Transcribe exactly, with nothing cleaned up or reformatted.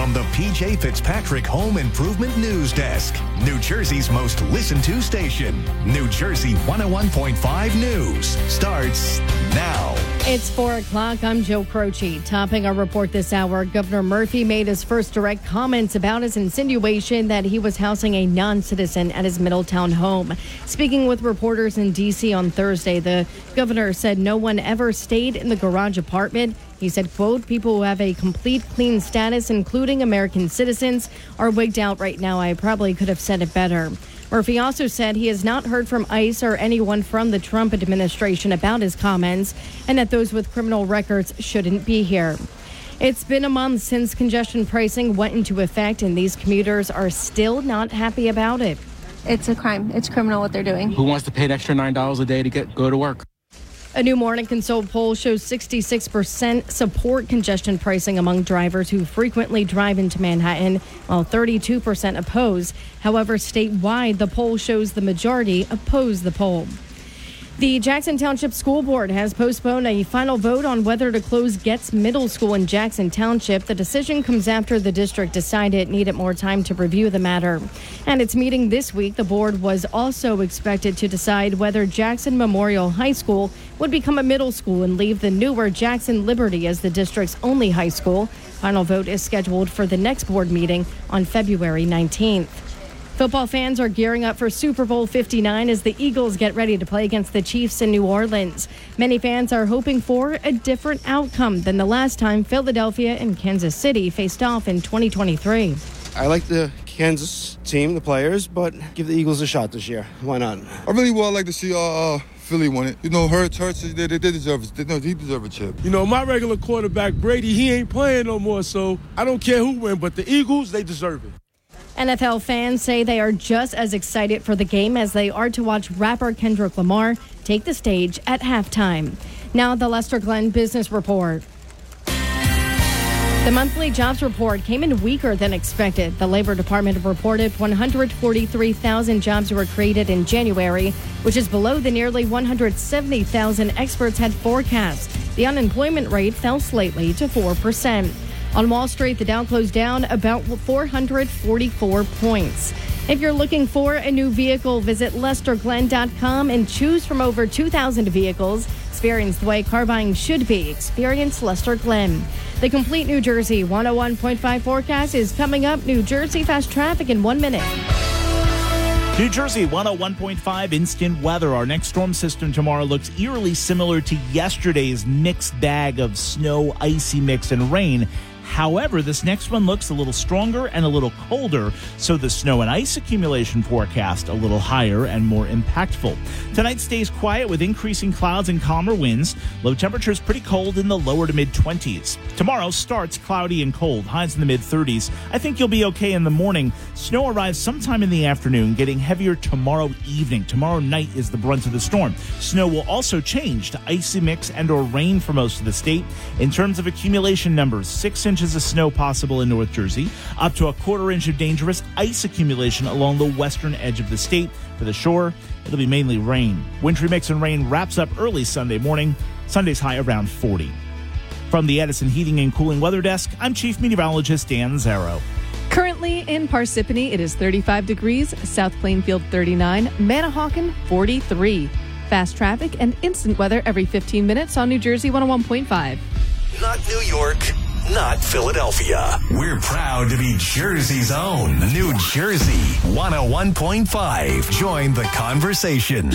from the P J Fitzpatrick Home Improvement News Desk, New Jersey's most listened to station. New Jersey one oh one point five News starts now. It's four o'clock. I'm Joe Croce. Topping our report this hour, Governor Murphy made his first direct comments about his insinuation that he was housing a non-citizen at his Middletown home. Speaking with reporters in D C on Thursday, the governor said no one ever stayed in the garage apartment. He said, quote, people who have a complete clean status, including American citizens, are wigged out right now. I probably could have said it better. Murphy also said he has not heard from ICE or anyone from the Trump administration about his comments and that those with criminal records shouldn't be here. It's been a month since congestion pricing went into effect, and these commuters are still not happy about it. It's a crime. It's criminal what they're doing. Who wants to pay an extra nine dollars a day to get go to work? A new Morning Consult poll shows sixty-six percent support congestion pricing among drivers who frequently drive into Manhattan, while thirty-two percent oppose. However, statewide, the poll shows the majority oppose the poll. The Jackson Township School Board has postponed a final vote on whether to close Getz Middle School in Jackson Township. The decision comes after the district decided it needed more time to review the matter. And its meeting this week, the board was also expected to decide whether Jackson Memorial High School would become a middle school and leave the newer Jackson Liberty as the district's only high school. Final vote is scheduled for the next board meeting on February nineteenth. Football fans are gearing up for Super Bowl fifty-nine as the Eagles get ready to play against the Chiefs in New Orleans. Many fans are hoping for a different outcome than the last time Philadelphia and Kansas City faced off in twenty twenty-three. I like the Kansas team, the players, but give the Eagles a shot this year. Why not? I really would like to see uh, uh, Philly win it. You know, Hurts, Hurts, they, they deserve it. They, no, he deserve a chip. You know, my regular quarterback, Brady, he ain't playing no more, so I don't care who wins, but the Eagles, they deserve it. N F L fans say they are just as excited for the game as they are to watch rapper Kendrick Lamar take the stage at halftime. Now, the Lester Glenn Business Report. The monthly jobs report came in weaker than expected. The Labor Department reported one hundred forty-three thousand jobs were created in January, which is below the nearly one hundred seventy thousand experts had forecast. The unemployment rate fell slightly to four percent. On Wall Street, the Dow closed down about four hundred forty-four points. If you're looking for a new vehicle, visit Lester Glenn dot com and choose from over two thousand vehicles. Experience the way car buying should be. Experience Lester Glenn. The complete New Jersey one oh one point five forecast is coming up. New Jersey fast traffic in one minute. New Jersey one oh one point five instant weather. Our next storm system tomorrow looks eerily similar to yesterday's mixed bag of snow, icy mix, and rain. However, this next one looks a little stronger and a little colder, so the snow and ice accumulation forecast a little higher and more impactful. Tonight stays quiet with increasing clouds and calmer winds. Low temperatures pretty cold in the lower to mid-twenties. Tomorrow starts cloudy and cold, highs in the mid-thirties. I think you'll be okay in the morning. Snow arrives sometime in the afternoon, getting heavier tomorrow evening. Tomorrow night is the brunt of the storm. Snow will also change to icy mix and or rain for most of the state. In terms of accumulation numbers, six inches of snow possible in North Jersey, up to a quarter inch of dangerous ice accumulation along the western edge of the state. For the shore, it'll be mainly rain. Wintry mix and rain wraps up early Sunday morning. Sunday's high around forty. From the Edison Heating and Cooling Weather Desk, I'm Chief Meteorologist Dan Zarrow. Currently in Parsippany, it is thirty-five degrees, South Plainfield thirty-nine, Manahawkin forty-three. Fast traffic and instant weather every fifteen minutes on New Jersey one oh one point five. Not New York, not Philadelphia. We're proud to be Jersey's own. New Jersey one oh one point five. Join the conversation.